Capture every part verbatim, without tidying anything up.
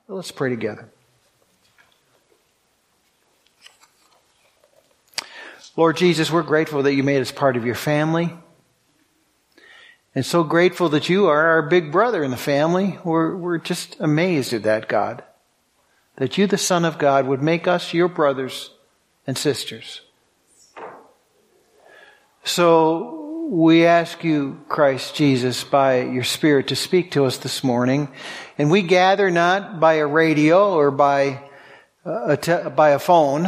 Let's pray together. Lord Jesus, we're grateful that you made us part of your family. And so grateful that you are our big brother in the family. We're, we're just amazed at that, God. That you, the Son of God, would make us your brothers and sisters. So we ask you, Christ Jesus, by your Spirit to speak to us this morning. And we gather not by a radio or by a, te- by a phone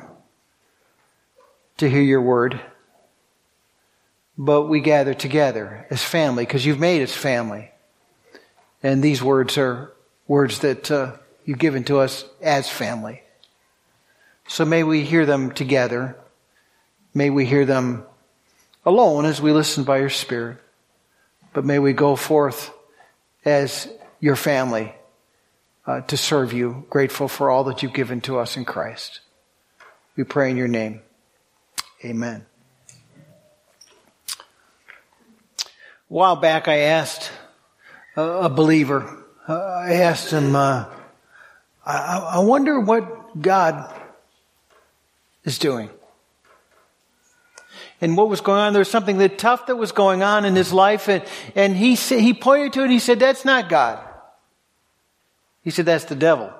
to hear your word. But we gather together as family because you've made us family. And these words are words that uh, you've given to us as family. So may we hear them together. May we hear them alone as we listen by your Spirit. But may we go forth as your family uh, to serve you, grateful for all that you've given to us in Christ. We pray in your name. Amen. A while back I asked a, a believer, uh, I asked him, uh, I, I wonder what God is doing. And what was going on, there was something that tough that was going on in his life, and, and he said, he pointed to it and he said, that's not God. He said, that's the devil.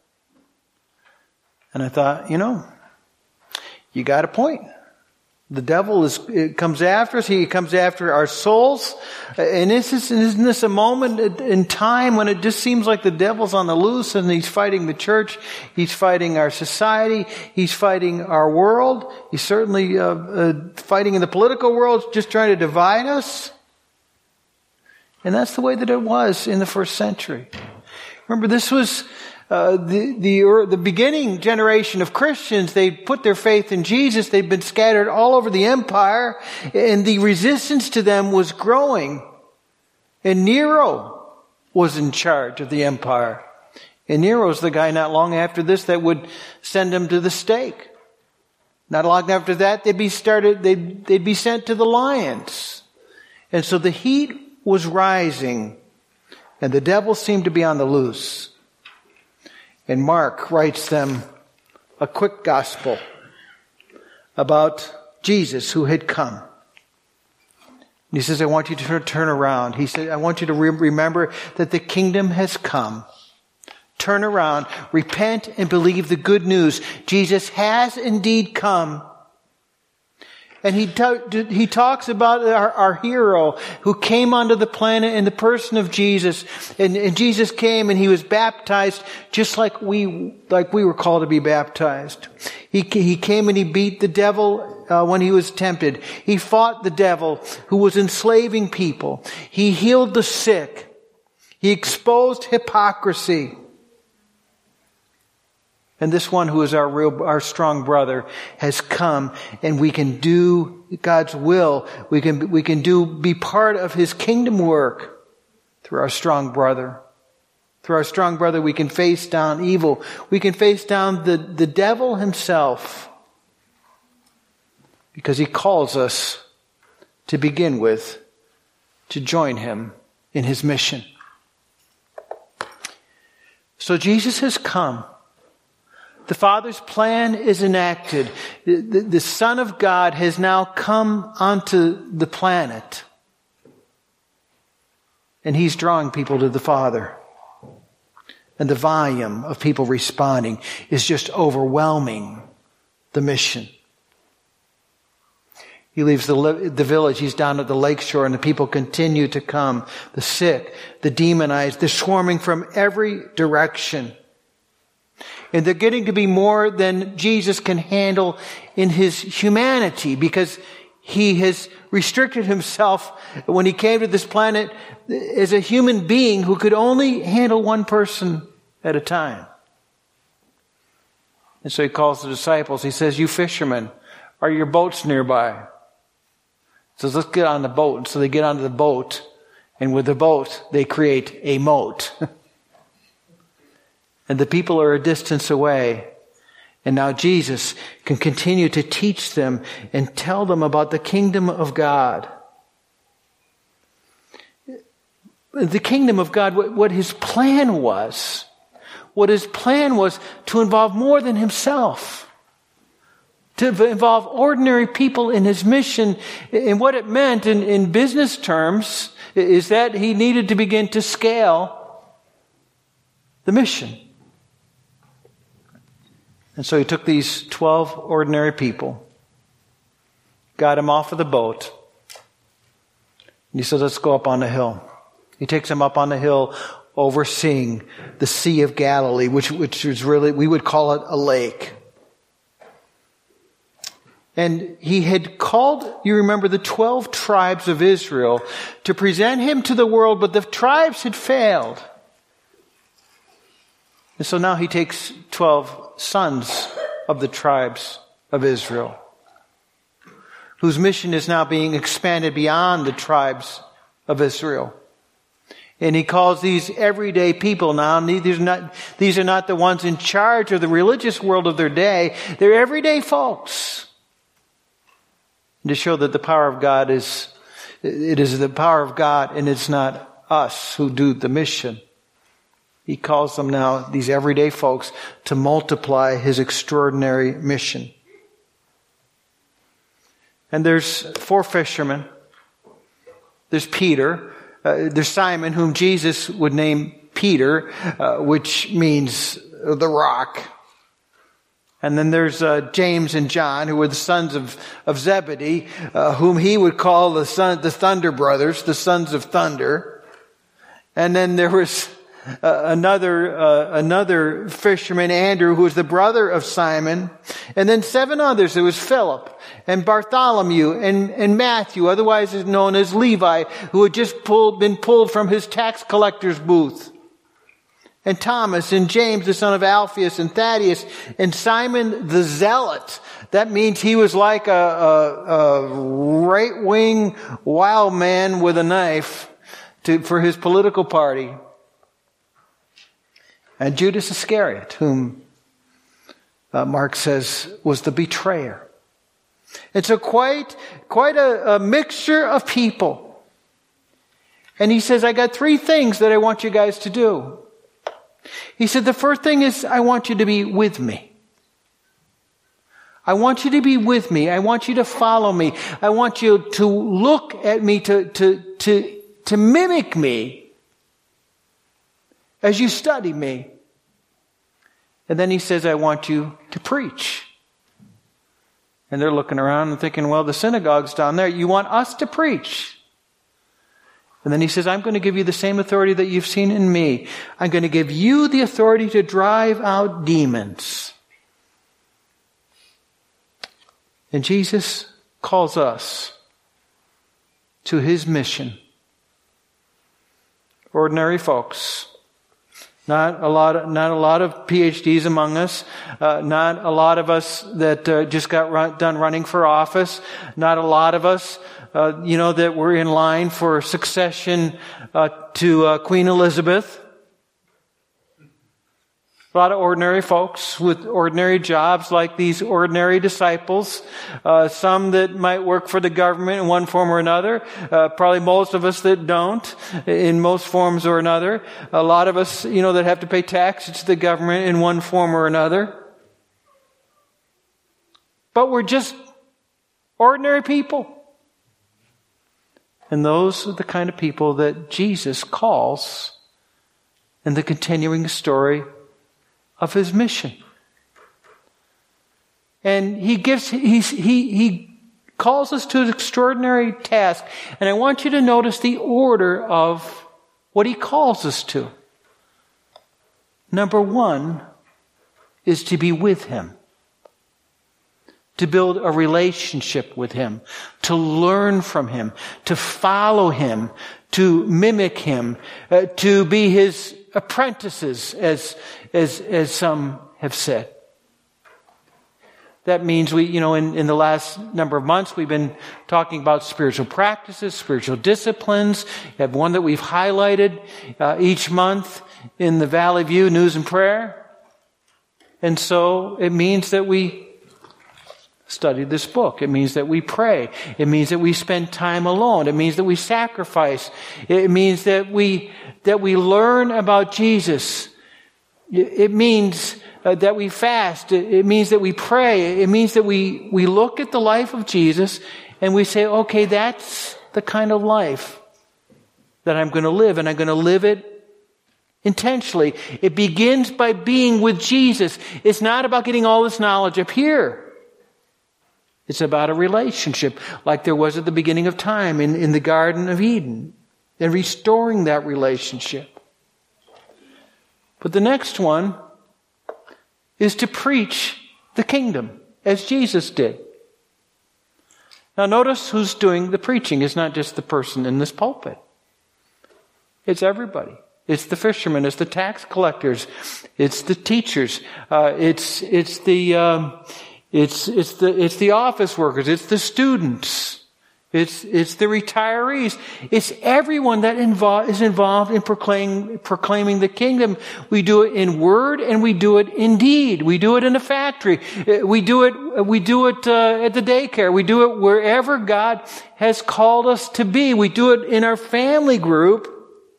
And I thought, you know, you got a point. The devil is, it comes after us. He comes after our souls. And this is, isn't this a moment in time when it just seems like the devil's on the loose and he's fighting the church. He's fighting our society. He's fighting our world. He's certainly uh, uh, fighting in the political world, just trying to divide us. And that's the way that it was in the first century. Remember, this was Uh, the, the, the beginning generation of Christians. They put their faith in Jesus. They've been scattered all over the empire, and the resistance to them was growing. And Nero was in charge of the empire. And Nero's the guy not long after this that would send them to the stake. Not long after that, they'd be started, they'd, they'd be sent to the lions. And so the heat was rising, and the devil seemed to be on the loose. And Mark writes them a quick gospel about Jesus who had come. He says, I want you to turn around. He said, I want you to re- remember that the kingdom has come. Turn around, repent, and believe the good news. Jesus has indeed come. And he t- he talks about our, our hero who came onto the planet in the person of Jesus. And, and Jesus came and he was baptized just like we like we were called to be baptized. He he came and he beat the devil uh, when he was tempted. He fought the devil who was enslaving people. He healed the sick. He exposed hypocrisy. And this one who is our real, our strong brother has come, and we can do God's will. We can, we can do, be part of his kingdom work through our strong brother. Through our strong brother, we can face down evil. We can face down the, the devil himself. Because he calls us to begin with, to join him in his mission. So Jesus has come. The Father's plan is enacted. The, the, the Son of God has now come onto the planet. And he's drawing people to the Father. And the volume of people responding is just overwhelming the mission. He leaves the, the village, he's down at the lakeshore, and the people continue to come. The sick, the demonized, they're swarming from every direction. And they're getting to be more than Jesus can handle in his humanity, because he has restricted himself when he came to this planet as a human being who could only handle one person at a time. And so he calls the disciples. He says, you fishermen, are your boats nearby? He says, let's get on the boat. And so they get onto the boat, and with the boat, they create a moat. And the people are a distance away. And now Jesus can continue to teach them and tell them about the kingdom of God. The kingdom of God, what his plan was, what his plan was to involve more than himself, to involve ordinary people in his mission. And what it meant in, in business terms is that he needed to begin to scale the mission. And so he took these twelve ordinary people, got them off of the boat, and he said, let's go up on the hill. He takes them up on the hill overseeing the Sea of Galilee, which, which is really, we would call it a lake. And he had called, you remember, the twelve tribes of Israel to present him to the world, but the tribes had failed. And so now he takes twelve sons of the tribes of Israel, whose mission is now being expanded beyond the tribes of Israel. And he calls these everyday people now. These are not, these are not the ones in charge of the religious world of their day. They're everyday folks. And to show that the power of God is, it is the power of God and it's not us who do the mission. He calls them now, these everyday folks, to multiply his extraordinary mission. And there's four fishermen. There's Peter. Uh, there's Simon, whom Jesus would name Peter, uh, which means the rock. And then there's uh, James and John, who were the sons of, of Zebedee, uh, whom he would call the son, the Thunder Brothers, the sons of thunder. And then there was Uh, another uh, another fisherman, Andrew, who was the brother of Simon, and then seven others. There was Philip and Bartholomew and, and Matthew, otherwise known as Levi, who had just pulled, been pulled from his tax collector's booth, and Thomas and James, the son of Alphaeus, and Thaddeus, and Simon the Zealot. That means he was like a, a, a right-wing wild man with a knife to, for his political party. And Judas Iscariot, whom uh, Mark says was the betrayer. And so quite, quite a, a mixture of people. And he says, I got three things that I want you guys to do. He said, the first thing is, I want you to be with me. I want you to be with me. I want you to follow me. I want you to look at me, to, to, to, to mimic me as you study me. And then he says, I want you to preach. And they're looking around and thinking, well, the synagogue's down there. You want us to preach? And then he says, I'm going to give you the same authority that you've seen in me. I'm going to give you the authority to drive out demons. And Jesus calls us to his mission. Ordinary folks. Not a lot of, not a lot of P H Ds among us. Uh, not a lot of us that uh, just got run, done running for office. Not a lot of us, uh, you know, that were in line for succession uh, to uh, Queen Elizabeth. A lot of ordinary folks with ordinary jobs like these ordinary disciples. Uh, some that might work for the government in one form or another. Uh, probably most of us that don't in most forms or another. A lot of us, you know, that have to pay taxes to the government in one form or another. But we're just ordinary people. And those are the kind of people that Jesus calls in the continuing story of his mission. And he gives, he, he, he calls us to an extraordinary task. And I want you to notice the order of what he calls us to. Number one is to be with him. To build a relationship with him. To learn from him. To follow him. To mimic him. Uh, to be his apprentices, as, as, as some have said. That means we, you know, in, in the last number of months, we've been talking about spiritual practices, spiritual disciplines. We have one that we've highlighted uh, each month in the Valley View News and Prayer. And so it means that we study this book. It means that we pray. It means that we spend time alone. It means that we sacrifice. It means that we that we learn about Jesus It means uh, that we fast. It means that we pray. It means that we, we look at the life of Jesus and we say, okay, that's the kind of life that I'm going to live, and I'm going to live it intentionally. It begins by being with Jesus. It's not about getting all this knowledge up here. It's about a relationship like there was at the beginning of time in, in the Garden of Eden, and restoring that relationship. But the next one is to preach the kingdom as Jesus did. Now notice who's doing the preaching. It's not just the person in this pulpit. It's everybody. It's the fishermen. It's the tax collectors. It's the teachers. Uh, it's it's the um, it's it's the it's the office workers. It's the students. It's it's the retirees. It's everyone that invo- is involved in proclaiming proclaiming the kingdom. We do it in word and we do it in deed. We do it in a factory. We do it we do it uh, at the daycare. We do it wherever God has called us to be. We do it in our family group.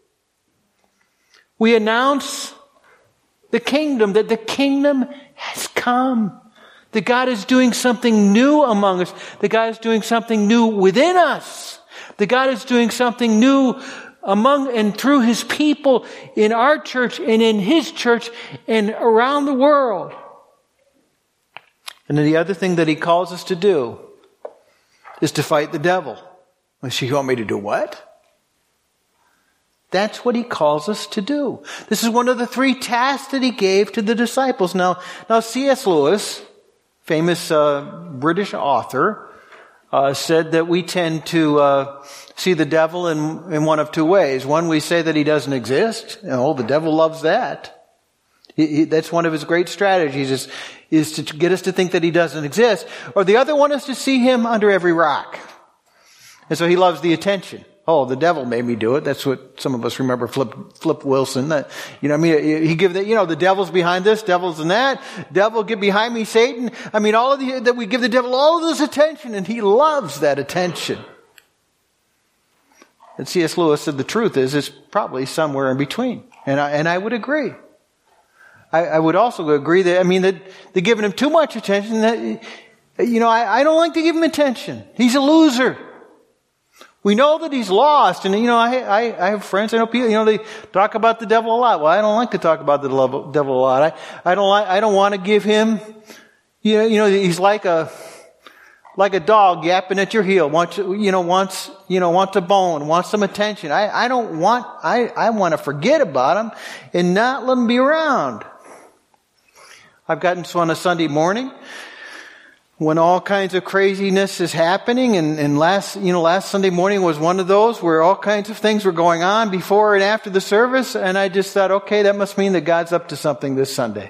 We announce the kingdom, that the kingdom has come. That God is doing something new among us. That God is doing something new within us. That God is doing something new among and through His people in our church and in His church and around the world. And then the other thing that He calls us to do is to fight the devil. Well, you want me to do what? That's what He calls us to do. This is one of the three tasks that He gave to the disciples. Now, now C S Lewis, famous uh, British author, uh, said that we tend to uh, see the devil in, in one of two ways. One, we say that he doesn't exist. Oh, the devil loves that. He, he, that's one of his great strategies, is, is to get us to think that he doesn't exist. Or the other one is to see him under every rock. And so he loves the attention. Oh, the devil made me do it. That's what some of us remember Flip, Flip Wilson. That, you know, I mean, he give that, you know, the devil's behind this, devil's in that. Devil, get behind me, Satan. I mean, all of the, that we give the devil all of this attention, and he loves that attention. And C S Lewis said the truth is, it's probably somewhere in between. And I, and I would agree. I, I would also agree that, I mean, that they're giving him too much attention. That, you know, I, I don't like to give him attention. He's a loser. We know that he's lost, and you know, I, I, I have friends, I know people, you know, they talk about the devil a lot. Well, I don't like to talk about the devil a lot. I, I don't like, I don't want to give him, you know, you know, he's like a, like a dog yapping at your heel, wants, you know, wants, you know, wants a bone, wants some attention. I, I don't want, I, I want to forget about him and not let him be around. I've gotten so on a Sunday morning, when all kinds of craziness is happening, and, and last, you know, last Sunday morning was one of those where all kinds of things were going on before and after the service, and I just thought, okay, that must mean that God's up to something this Sunday.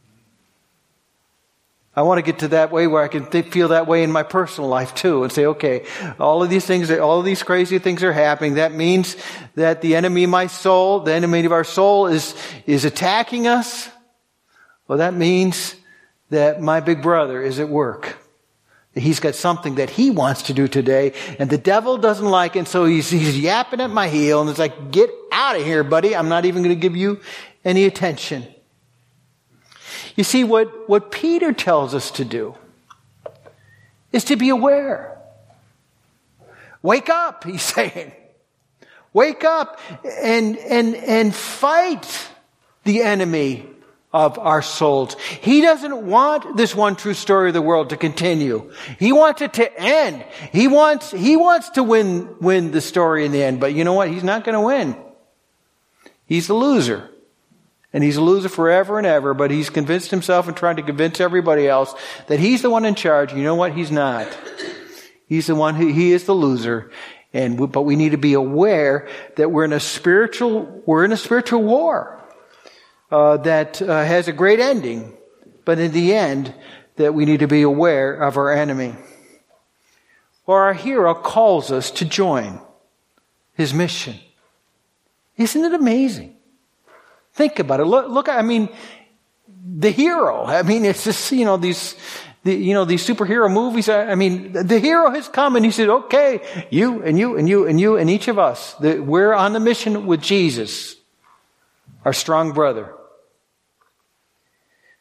I want to get to that way where I can th- feel that way in my personal life too, and say, okay, all of these things, all of these crazy things are happening. That means that the enemy of my soul, the enemy of our soul is, is attacking us. Well, that means that my big brother is at work. He's got something that he wants to do today, and the devil doesn't like it, and so he's, he's yapping at my heel, and it's like, get out of here, buddy. I'm not even going to give you any attention. You see, what, what Peter tells us to do is to be aware. Wake up, he's saying. Wake up and, and, and fight the enemy of our souls. He doesn't want this one true story of the world to continue. He wants it to end. He wants, he wants to win, win the story in the end. But you know what? He's not going to win. He's a loser. And he's a loser forever and ever, but he's convinced himself and trying to convince everybody else that he's the one in charge. You know what? He's not. He's the one who, he is the loser. And, we, but we need to be aware that we're in a spiritual, we're in a spiritual war. Uh, that uh, has a great ending, but in the end, that we need to be aware of our enemy. Or our hero calls us to join his mission. Isn't it amazing? Think about it. Look, look, I mean, the hero. I mean, it's just, you know, these, the, you know, these superhero movies. I, I mean, the hero has come and he said, okay, you and you and you and you and each of us, the, we're on the mission with Jesus, our strong brother.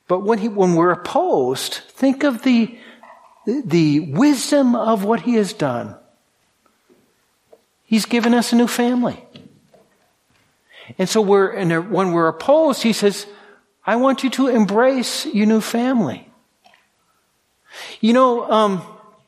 But when he, when we're opposed, think of the, the wisdom of what he has done. He's given us a new family. And so we're, and when we're opposed, he says, I want you to embrace your new family. You know, um,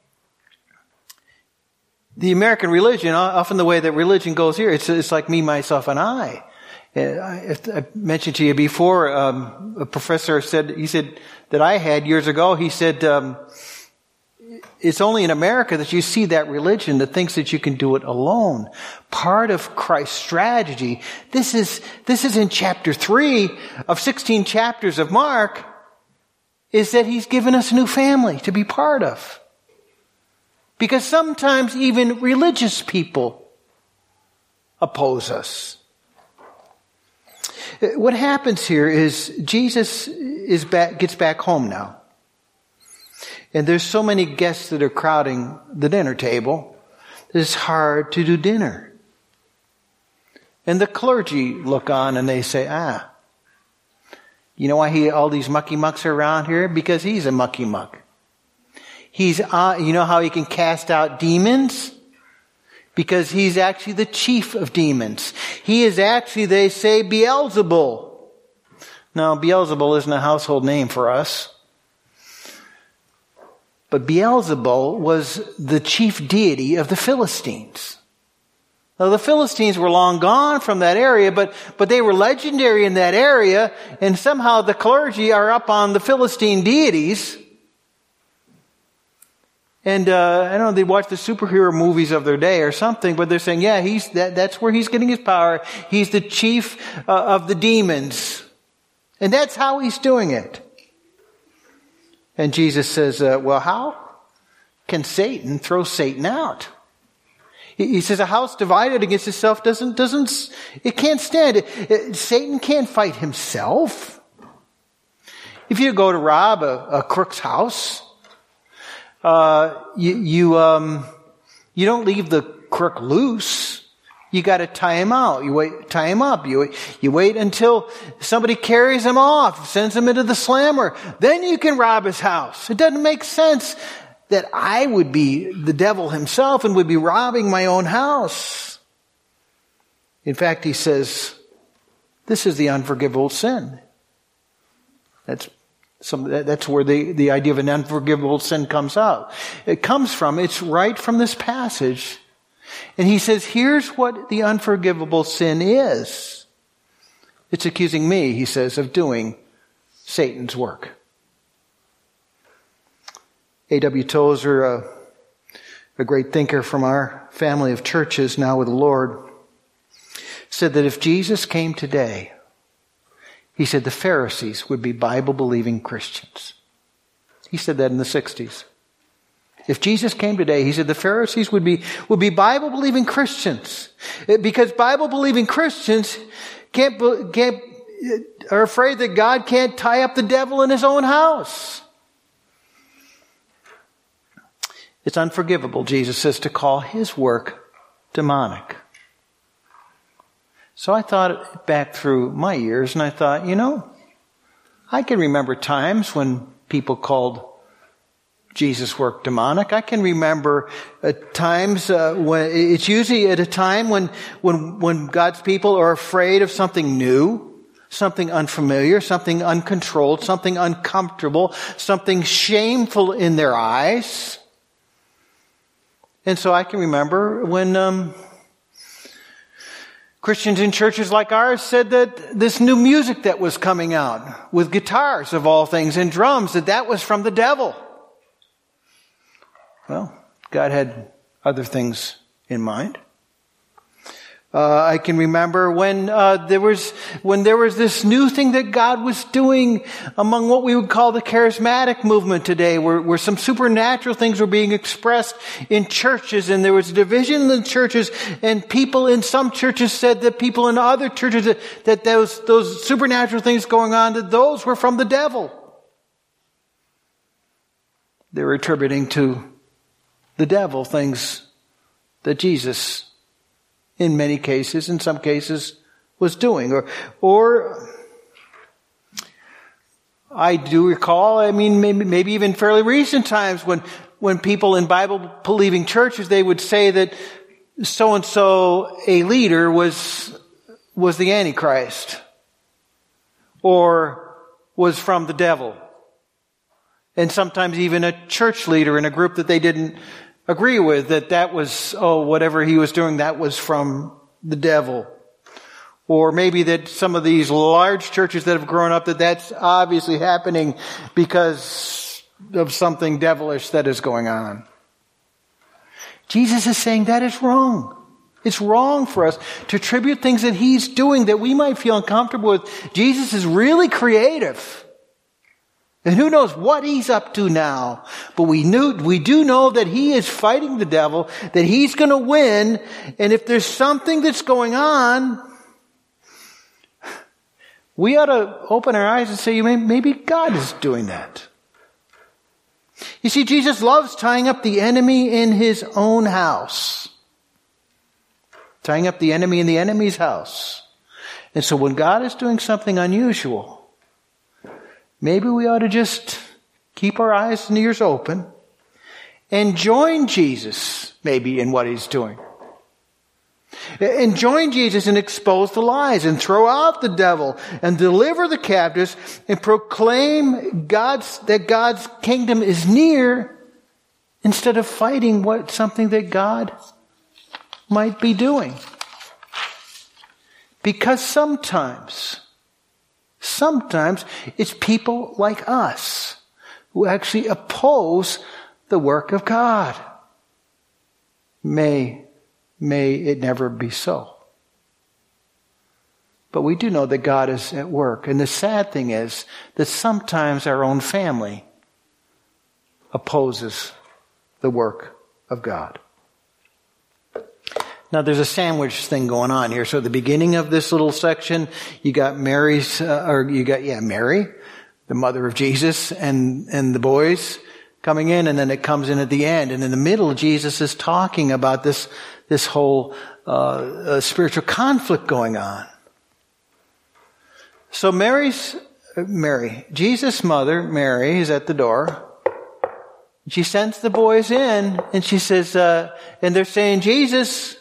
the American religion, often the way that religion goes here, it's, it's like me, myself, and I. I, I mentioned to you before, um, a professor said, he said that I had years ago, he said, um, it's only in America that you see that religion that thinks that you can do it alone. Part of Christ's strategy, this is, this is in chapter three of sixteen chapters of Mark, is that he's given us a new family to be part of. Because sometimes even religious people oppose us. What happens here is Jesus is back, gets back home now. And there's so many guests that are crowding the dinner table that it's hard to do dinner. And the clergy look on and they say, ah, you know why he, all these mucky mucks are around here? Because he's a mucky muck. He's, uh, you know how he can cast out demons? Because he's actually the chief of demons. He is actually, they say, Beelzebul. Now, Beelzebul isn't a household name for us. But Beelzebul was the chief deity of the Philistines. Now, the Philistines were long gone from that area, but, but they were legendary in that area, and somehow the clergy are up on the Philistine deities. And, uh, I don't know, they watch the superhero movies of their day or something, but they're saying, yeah, he's, that, that's where he's getting his power. He's the chief uh, of the demons. And that's how he's doing it. And Jesus says, uh, well, how can Satan throw Satan out? He, he says a house divided against itself doesn't, doesn't, it can't stand. It, it, Satan can't fight himself. If you go to rob a, a crook's house, Uh, you, you, um, you don't leave the crook loose. You gotta tie him out. You wait, tie him up. You, you wait until somebody carries him off, sends him into the slammer. Then you can rob his house. It doesn't make sense that I would be the devil himself and would be robbing my own house. In fact, he says, this is the unforgivable sin. That's Some, that's where the, the idea of an unforgivable sin comes out. It comes from, it's right from this passage. And he says, here's what the unforgivable sin is. It's accusing me, he says, of doing Satan's work. A W Tozer, a, a great thinker from our family of churches now with the Lord, said that if Jesus came today, he said the Pharisees would be Bible-believing Christians. He said that in the sixties. If Jesus came today, he said the Pharisees would be, would be Bible-believing Christians. Because Bible-believing Christians can't, can't, are afraid that God can't tie up the devil in his own house. It's unforgivable, Jesus says, to call his work demonic. So I thought back through my years, and I thought, you know, I can remember times when people called Jesus' work demonic. I can remember uh, times uh, when it's usually at a time when when when God's people are afraid of something new, something unfamiliar, something uncontrolled, something uncomfortable, something shameful in their eyes. And so I can remember when um Christians in churches like ours said that this new music that was coming out with guitars of all things and drums, that that was from the devil. Well, God had other things in mind. Uh, I can remember when uh, there was when there was this new thing that God was doing among what we would call the charismatic movement today, where, where some supernatural things were being expressed in churches, and there was a division in the churches, and people in some churches said that people in other churches that, that those those supernatural things going on, that those were from the devil. They were attributing to the devil things that Jesus, in many cases, in some cases, was doing. Or, or I do recall, I mean, maybe, maybe even fairly recent times when, when people in Bible-believing churches, they would say that so-and-so, a leader, was, was the Antichrist. Or was from the devil. And sometimes even a church leader in a group that they didn't agree with, that that was, oh, whatever he was doing, that was from the devil. Or maybe that some of these large churches that have grown up, that that's obviously happening because of something devilish that is going on. Jesus is saying that is wrong. It's wrong for us to attribute things that he's doing that we might feel uncomfortable with. Jesus is really creative. And who knows what he's up to now. But we knew, we do know that he is fighting the devil, that he's going to win. And if there's something that's going on, we ought to open our eyes and say, maybe God is doing that. You see, Jesus loves tying up the enemy in his own house. Tying up the enemy in the enemy's house. And so when God is doing something unusual, maybe we ought to just keep our eyes and ears open and join Jesus maybe in what he's doing. And join Jesus and expose the lies and throw out the devil and deliver the captives and proclaim God's, that God's kingdom is near instead of fighting what something that God might be doing. Because sometimes, sometimes it's people like us who actually oppose the work of God. May May it never be so. But we do know that God is at work. And the sad thing is that sometimes our own family opposes the work of God. Now there's a sandwich thing going on here. So at the beginning of this little section, you got Mary's, uh, or you got, yeah, Mary, the mother of Jesus, and, and the boys coming in, and then it comes in at the end. And in the middle, Jesus is talking about this This whole uh, uh, spiritual conflict going on. So Mary's, uh, Mary, Jesus' mother, Mary, is at the door. She sends the boys in, and she says, uh, and they're saying, Jesus,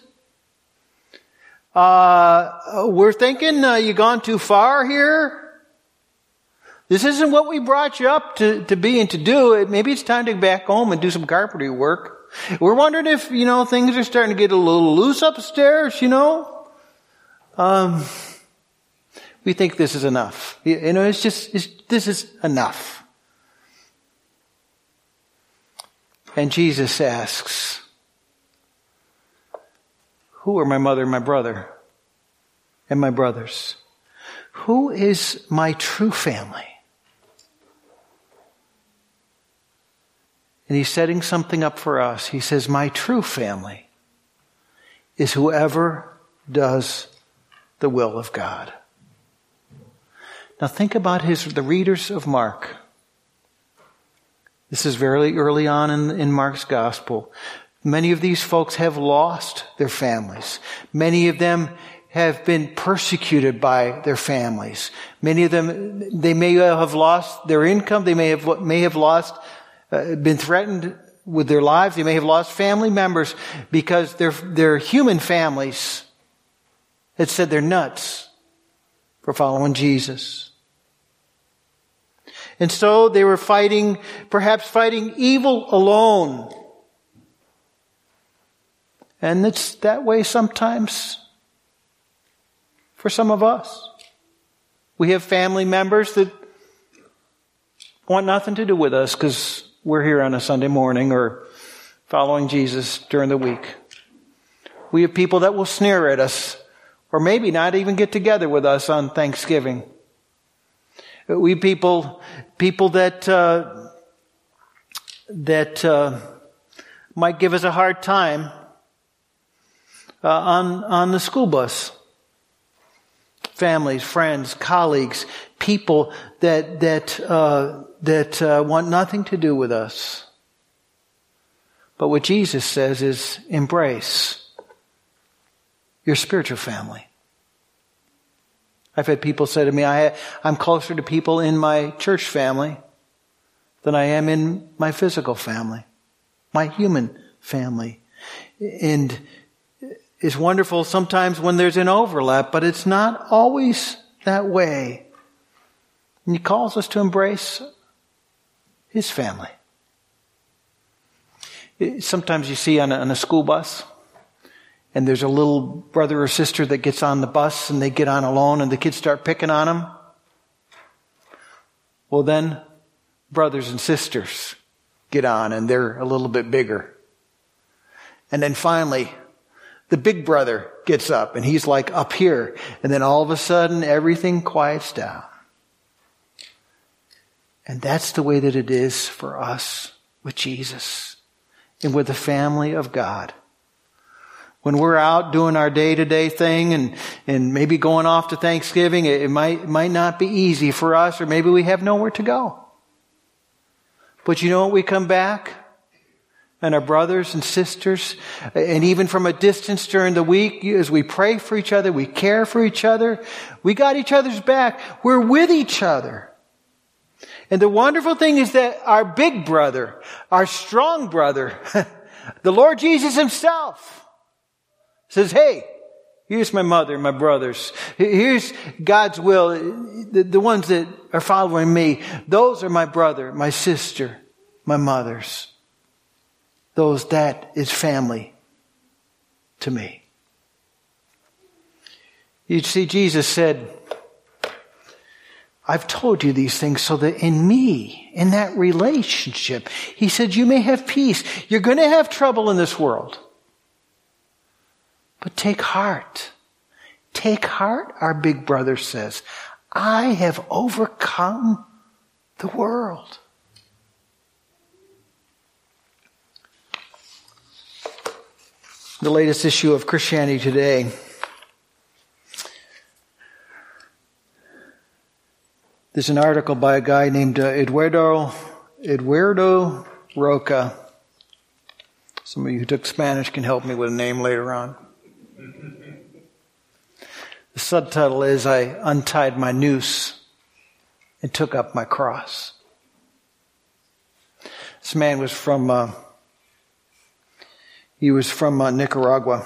uh, we're thinking uh, you gone too far here. This isn't what we brought you up to, to be and to do. Maybe it's time to get back home and do some carpentry work. We're wondering if, you know, things are starting to get a little loose upstairs, you know. Um, we think this is enough. You know, it's just, it's, this is enough. And Jesus asks, who are my mother and my brother and my brothers? Who is my true family? And he's setting something up for us. He says, my true family is whoever does the will of God. Now think about his, the readers of Mark. This is very early on in, in Mark's gospel. Many of these folks have lost their families. Many of them have been persecuted by their families. Many of them, they may have lost their income. They may have, may have lost Uh, been threatened with their lives. They may have lost family members because their their human families had said they're nuts for following Jesus. And so they were fighting, perhaps fighting evil alone. And it's that way sometimes for some of us. We have family members that want nothing to do with us because we're here on a Sunday morning or following Jesus during the week. We have people that will sneer at us or maybe not even get together with us on Thanksgiving. We people, people that, uh, that, uh, might give us a hard time, uh, on, on the school bus. Families, friends, colleagues, people that, that, uh, that uh, want nothing to do with us. But what Jesus says is embrace your spiritual family. I've had people say to me, I, I'm closer to people in my church family than I am in my physical family, my human family. And it's wonderful sometimes when there's an overlap, but it's not always that way. And he calls us to embrace his family. Sometimes you see on a, on a school bus, and there's a little brother or sister that gets on the bus and they get on alone and the kids start picking on them. Well, then brothers and sisters get on and they're a little bit bigger. And then finally, the big brother gets up and he's like up here. And then all of a sudden, everything quiets down. And that's the way that it is for us with Jesus and with the family of God. When we're out doing our day-to-day thing and, and maybe going off to Thanksgiving, it, it might, it might not be easy for us, or maybe we have nowhere to go. But you know what? We come back and our brothers and sisters, and even from a distance during the week, as we pray for each other, we care for each other, we got each other's back. We're with each other. And the wonderful thing is that our big brother, our strong brother, the Lord Jesus himself, says, hey, here's my mother and my brothers. Here's God's will. The, the ones that are following me, those are my brother, my sister, my mothers. Those, that is family to me. You see, Jesus said, I've told you these things so that in me, in that relationship, he said, you may have peace. You're going to have trouble in this world. But take heart. Take heart, our big brother says. I have overcome the world. The latest issue of Christianity Today. There's an article by a guy named uh, Eduardo, Eduardo Roca. Some of you who took Spanish can help me with a name later on. The subtitle is, I untied my noose and took up my cross. This man was from, uh, he was from uh, Nicaragua.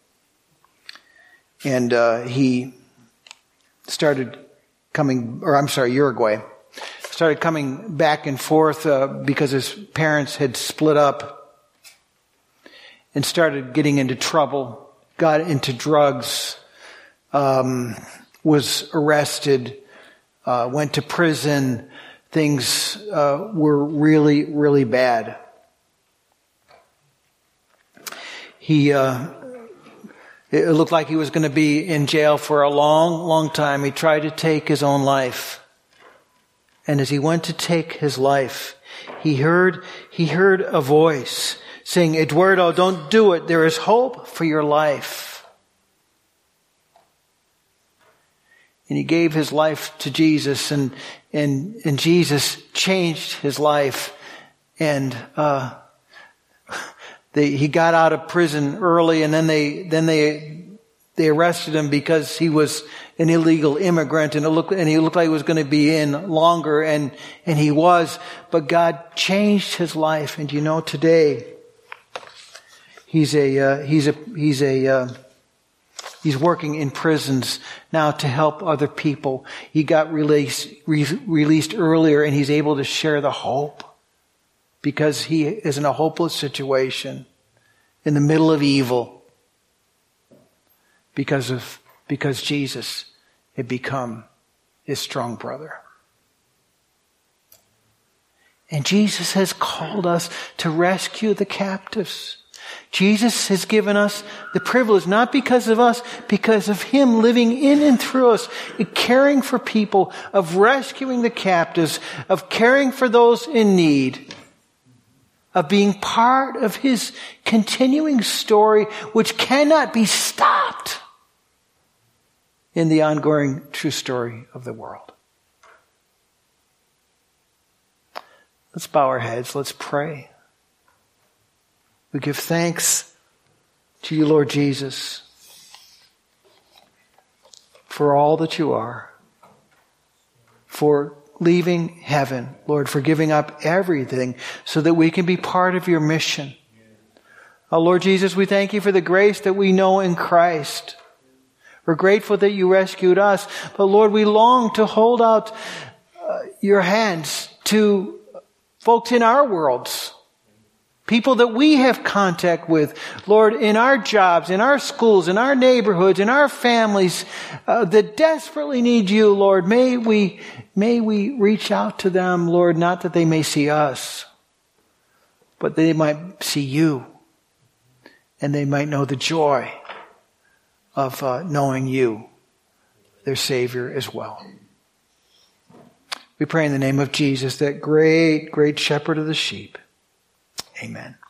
And uh, he started coming, or I'm sorry, Uruguay. Started coming back and forth uh, because his parents had split up and started getting into trouble. Got into drugs, um, was arrested, uh, went to prison. Things uh, were really, really bad. He, uh, it looked like he was going to be in jail for a long, long time. He tried to take his own life. And as he went to take his life, he heard, he heard a voice saying, Eduardo, don't do it. There is hope for your life. And he gave his life to Jesus, and and and Jesus changed his life. And uh, they, he got out of prison early, and then they then they they arrested him because he was an illegal immigrant, and it looked and he looked like he was going to be in longer, and and he was. But God changed his life, and you know today. He's a uh, he's a he's a uh, he's working in prisons now to help other people. He got released re- released earlier, and he's able to share the hope because he is in a hopeless situation in the middle of evil because of because Jesus had become his strong brother. And Jesus has called us to rescue the captives. Jesus has given us the privilege, not because of us, because of him living in and through us, caring for people, of rescuing the captives, of caring for those in need, of being part of his continuing story, which cannot be stopped in the ongoing true story of the world. Let's bow our heads. Let's pray. We give thanks to you, Lord Jesus, for all that you are, for leaving heaven, Lord, for giving up everything so that we can be part of your mission. Oh, Lord Jesus, we thank you for the grace that we know in Christ. We're grateful that you rescued us. But Lord, we long to hold out uh, your hands to folks in our worlds. People that we have contact with, Lord, in our jobs, in our schools, in our neighborhoods, in our families, uh, that desperately need you, Lord. May we, may we reach out to them, Lord, not that they may see us, but they might see you, and they might know the joy of uh, knowing you, their Savior as well. We pray in the name of Jesus, that great, great shepherd of the sheep. Amen.